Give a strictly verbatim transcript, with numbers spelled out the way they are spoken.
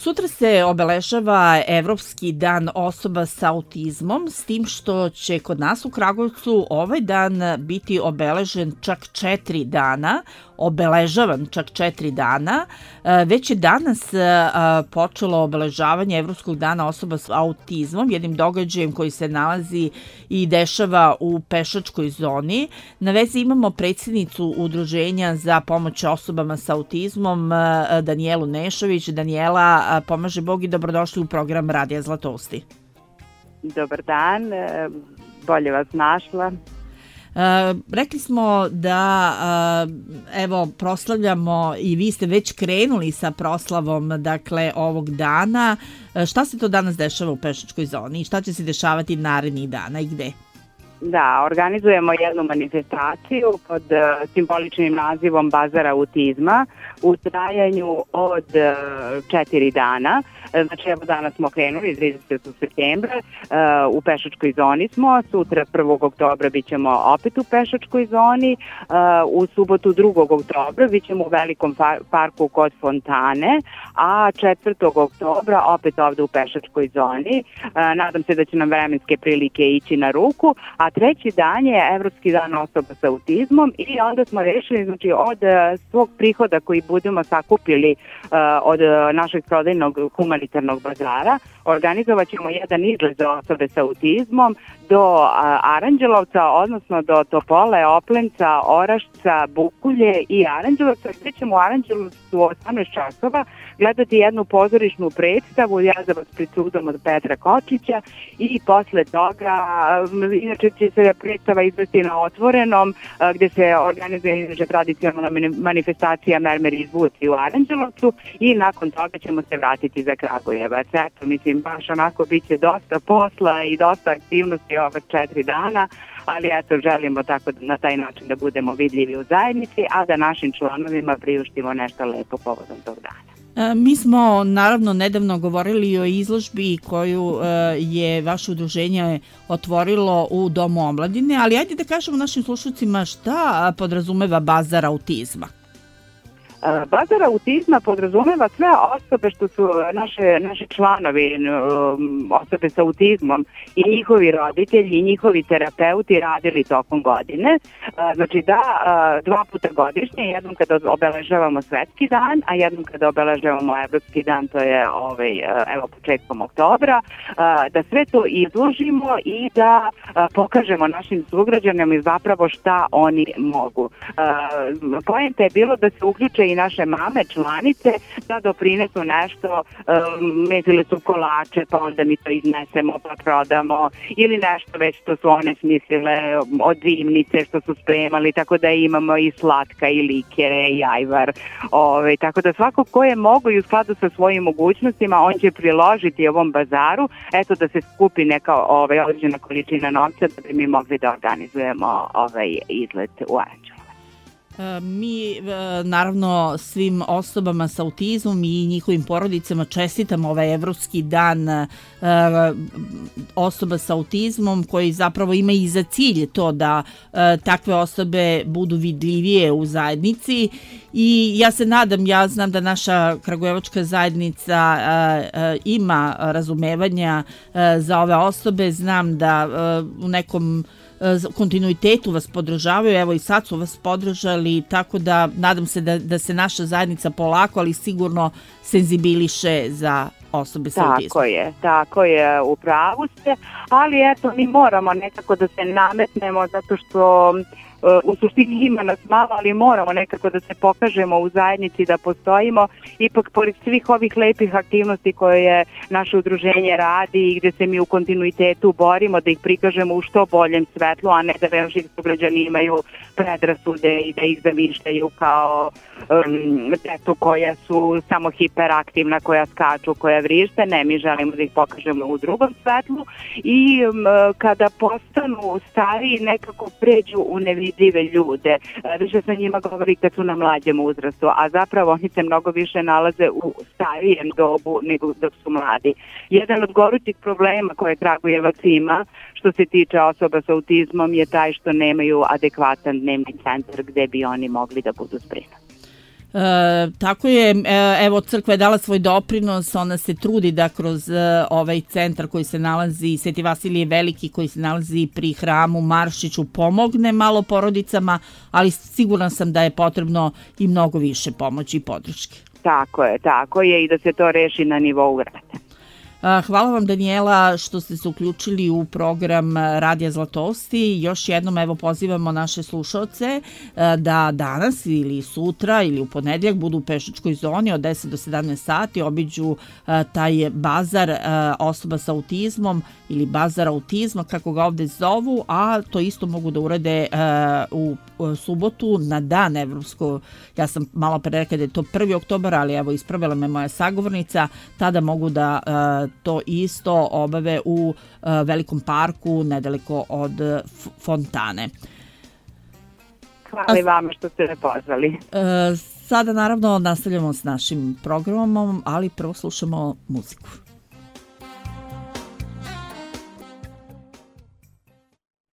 Sutra se obeležava Evropski dan osoba sa autizmom, s tim što će kod nas u Kragujevcu ovaj dan biti obeležen čak četiri dana, obeležavan čak četiri dana. Već je danas počelo obeležavanje Evropskog dana osoba sa autizmom, jednim događajem koji se nalazi i dešava u pešačkoj zoni. Na vezi imamo predsjednicu Udruženja za pomoć osobama sa autizmom, Danijelu Nešović. Danijela, pomaže Bog i dobrodošli u program Radija Zlatosti. Dobar dan, bolje vas našla. Uh, rekli smo da uh, evo proslavljamo i vi ste već krenuli sa proslavom dakle ovog dana. Uh, šta se to danas dešava u pešačkoj zoni i šta će se dešavati narednih dana i gde? Da, organizujemo jednu manifestaciju pod uh, simboličnim nazivom Bazar autizma u trajanju od uh, četiri dana. Znači, evo danas smo krenuli, tridesetog septembra, uh, u pešačkoj zoni smo, sutra prvog oktobra bit ćemo opet u pešačkoj zoni, uh, u subotu drugog oktobra bit ćemo u velikom parku kod fontane, a četvrtog oktobra opet ovde u pešačkoj zoni. Uh, nadam se da će nam vremenske prilike ići na ruku, a treći dan je Evropski dan osoba sa autizmom i onda smo rešili, znači, od uh, svog prihoda koji budemo sakupili uh, od uh, našeg prodajnog humanitarnog bazara, organizovat ćemo jedan izlet za osobe sa autizmom do uh, Aranđelovca, odnosno do Topole, Oplenca, Orašca, Bukulje i Aranđelovca. Gde ćemo u Aranđelovcu u osamnaest časova gledati jednu pozorišnu predstavu Jazavac pred sudom od Petra Kočića i posle toga, uh, inače će se predstava izvesti na otvorenom, uh, gde se organizuje inače tradicionalna manifestacija Mermer izvuci u Aranđelovcu i nakon toga ćemo se vratiti za Kragujevac. Eto, mislim, baš onako bit će dosta posla i dosta aktivnosti ova četiri dana, ali eto, želimo tako na taj način da budemo vidljivi u zajednici, a da našim članovima priuštimo nešto lepo povodom tog dana. Mi smo naravno nedavno govorili o izložbi koju je vaše udruženje otvorilo u Domu omladine, ali ajde da kažemo našim slušalcima šta podrazumeva Bazar autizma. Bazar autizma podrazumeva sve osobe što su naše, naši članovi, osobe sa autizmom i njihovi roditelji i njihovi terapeuti radili tokom godine. Znači da dva puta godišnje, jednom kada obeležavamo svetski dan, a jednom kada obeležavamo evropski dan, to je ovaj, evo početkom oktobra, da sve to izložimo i da pokažemo našim sugrađanima zapravo šta oni mogu. Poenta je bilo da se uključe i naše mame, članice, da doprinesu nešto, um, mezile su kolače, pa onda mi to iznesemo pa prodamo, ili nešto već što su one smislile od dimnice što su spremali, tako da imamo i slatka i likere i ajvar. Ove, tako da svako ko je mogu i u skladu sa svojim mogućnostima, on će priložiti ovom bazaru, eto da se skupi neka ove, određena količina novca da bi mi mogli da organizujemo ovaj izlet u Aranđelovac. Mi naravno svim osobama sa autizmom i njihovim porodicama čestitamo ovaj Evropski dan osoba sa autizmom koji zapravo ima i za cilj to da takve osobe budu vidljivije u zajednici i ja se nadam, ja znam da naša kragujevačka zajednica ima razumevanja za ove osobe, znam da u nekom kontinuitetu vas podržavaju, evo i sad su vas podržali, tako da nadam se da, da se naša zajednica polako, ali sigurno senzibiliše za osobe sa autizmom. Tako je, tako je, u pravu ste, ali eto, mi moramo nekako da se nametnemo zato što u suštini ima nas malo, ali moramo nekako da se pokažemo u zajednici da postojimo. Ipak, pored svih ovih lepih aktivnosti koje naše udruženje radi i gde se mi u kontinuitetu borimo da ih prikažemo u što boljem svetlu, a ne da naši sugrađani imaju predrasude i da ih zamišljaju kao um, decu koja su samo hiperaktivna, koja skaču, koja vrište. Ne, mi želimo da ih pokažemo u drugom svetlu i um, kada postanu stariji nekako pređu u nevidljive ljude. Više se njima govori kad su na mlađem uzrastu, a zapravo oni se mnogo više nalaze u starijem dobu nego dok su mladi. Jedan od gorućih problema koje Kragujevac ima što se tiče osoba sa autizmom je taj što nemaju adekvatan dnevni centar gde bi oni mogli da budu zbrinuti. E, tako je, e, evo crkva je dala svoj doprinos, ona se trudi da kroz e, ovaj centar koji se nalazi, Sveti Vasilije Veliki koji se nalazi pri hramu Maršiću pomogne malo porodicama, ali siguran sam da je potrebno i mnogo više pomoći i podrške. Tako je, tako je i da se to reši na nivou grada. Hvala vam, Danijela, što ste se uključili u program Radija Zlatosti. Još jednom evo pozivamo naše slušaoce da danas ili sutra ili u ponedjeljak budu u pešačkoj zoni od deset do sedamnaest sati, obiđu taj bazar osoba sa autizmom ili bazar autizma, kako ga ovdje zovu, a to isto mogu da urade u subotu na dan evropsko. Ja sam malo pre rekla da je to prvi oktobar, ali evo ispravila me moja sagovornica, tada mogu da to isto obave u velikom parku nedaleko od fontane. Hvala i vama što ste me pozvali. Sada naravno nastavljamo s našim programom, ali prvo slušamo muziku.